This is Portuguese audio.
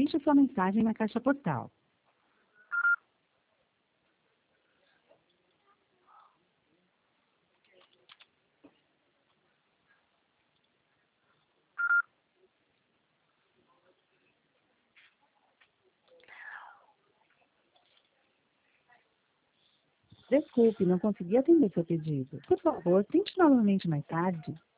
Deixe sua mensagem na caixa postal. Desculpe, não consegui atender seu pedido. Por favor, tente novamente mais tarde.